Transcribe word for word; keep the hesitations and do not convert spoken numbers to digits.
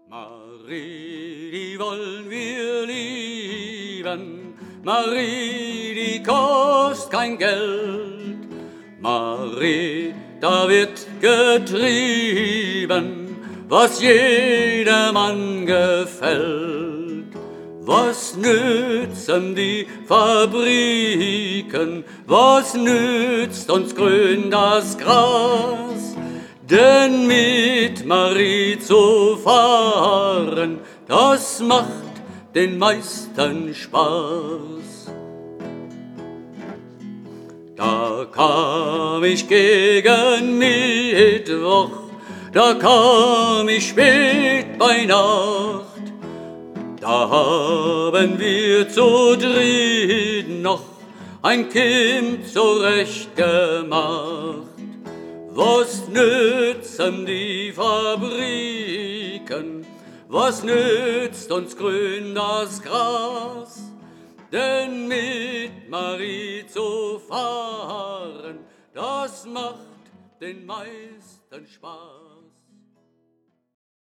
Marie, die wollen wir lieben, Marie, die kostet kein Geld. Marie, da wird getrieben, was jedermann gefällt. Was nützen die Fabriken, was nützt uns grün das Gras? Denn mit Marie zu fahren, das macht den meisten Spaß. Da kam ich gegen Mittwoch, da kam ich spät bei Nacht. Da haben wir zu dritt noch ein Kind zurecht gemacht. Was nützen die Fabriken, was nützt uns grün das Gras? Denn mit Marie zu fahren, das macht den meisten Spaß.